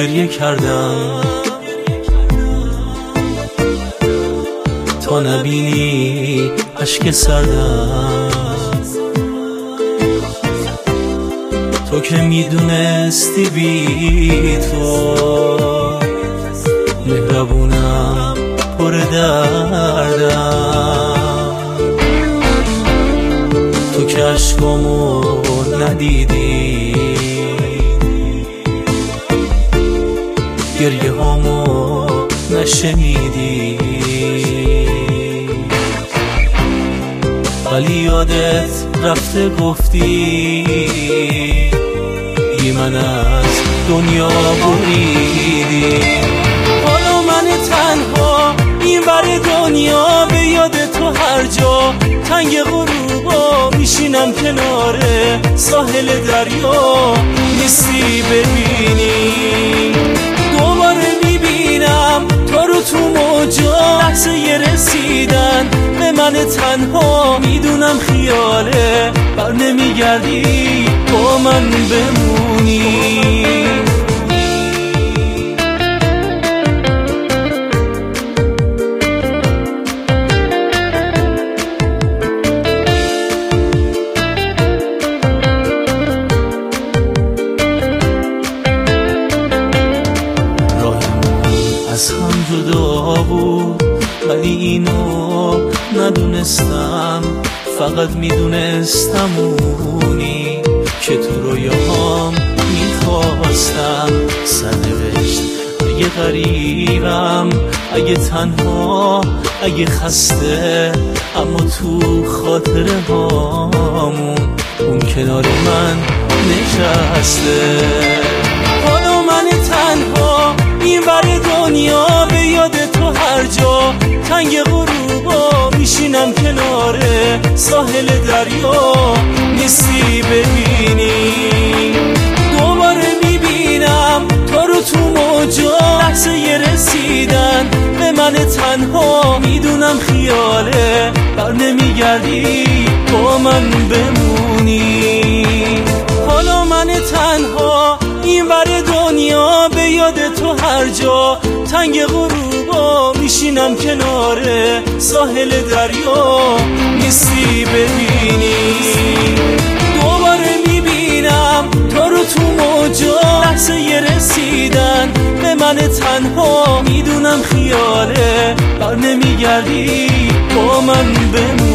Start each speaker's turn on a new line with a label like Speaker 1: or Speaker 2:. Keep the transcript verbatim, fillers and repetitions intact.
Speaker 1: گریه کردم تا نبینی اشک سردم. تو که میدونستی بی تو مهربونم پر دردم، تو که عشقامو ندیدی گریه هامو نشنیدی، ولی یادت رفته گفتی بی من از دنیا بریدی. حالا من تنها این ور دنیا به یاد تو هر جا تنگ غروبا میشینم کنار ساحل دریا، نیستی ببینی دوباره میبینم تو رو تو موجا، لحظه ی رسیدن به من تنها میدونم خیاله بر نمیگردی با من بمونی. از هم جدا بود ولی اینو ندونستم، فقط میدونستم اونی که تو رویاهام میخواستم. سرنوشت اگه غریبم، اگه تنها، اگه خسته، اما تو خاطره هامون اون کنار من نشسته. حالا من تنها این ور دنیا به یاد تو هر جا تنگ غروبا میشینم کنار ساحل دریا، نیستی ببینی دوباره میبینم تو رو تو موجا، لحظه ی رسیدن به من تنها میدونم خیاله بر نمیگردی با من بمونی. حالا من تنها این ور دنیا به یاد تو هر جا تنگ غروبا میشینم کنار ساحل دریا، نیستی ببینی دوباره میبینم تو رو تو موجا، لحظه ی رسیدن به من تنها میدونم خیاله بر نمیگردی با من بمونی.